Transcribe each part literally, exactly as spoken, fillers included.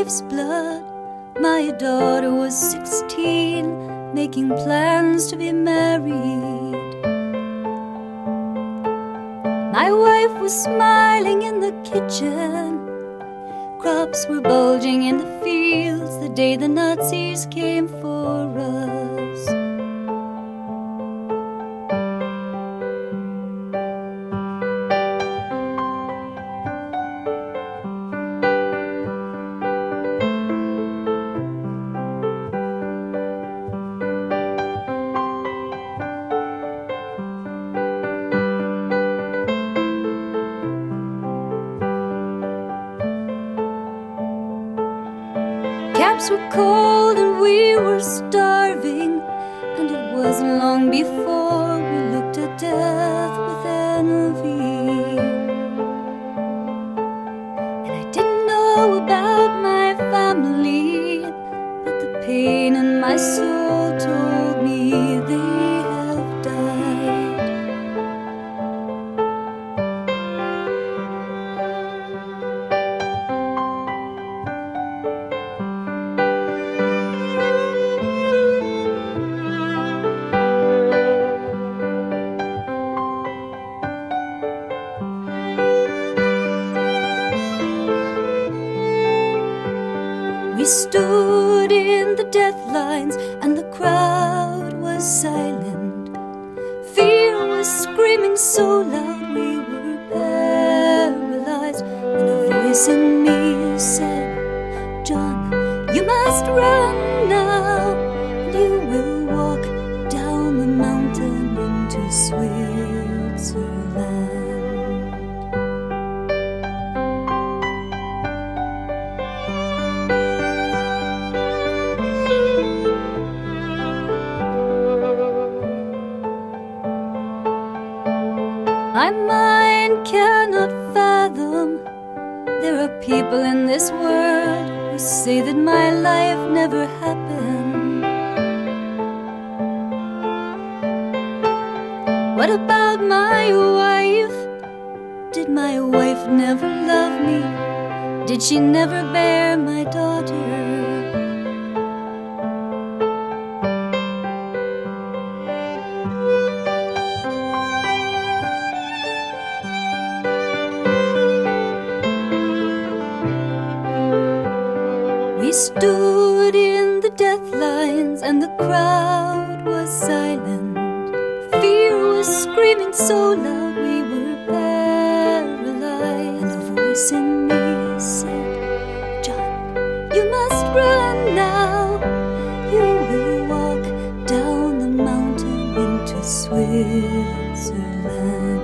life's blood. My daughter was sixteen, making plans to be married. My wife was smiling in the kitchen. Crops were bulging in the fields the day the Nazis came for us. Camps were cold and we were starving, and it wasn't long before we looked at death with envy. And I didn't know about my family, but the pain in my soul told me they have died. We stood in the death lines and the crowd was silent. Fear was screaming so loud we were paralyzed. And a voice in me said, "John, you must run now, and you will walk down the mountain into Switzerland." My mind cannot fathom. There are people in this world who say that my life never happened. What about my wife? Did my wife never love me? Did she never bear my daughter? We stood in the death lines and the crowd was silent. Fear was screaming so loud we were paralyzed. And a voice in me said, "John, you must run now. You will walk down the mountain into Switzerland."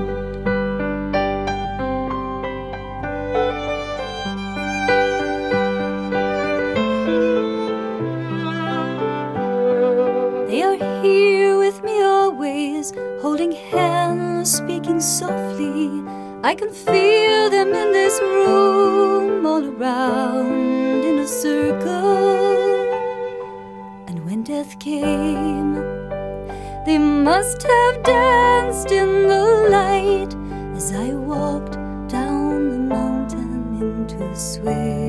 They are here with me always, holding hands, speaking softly. I can feel them in this room, all around in a circle. And when death came, they must have danced in the light as I walked down the mountain into Switzerland.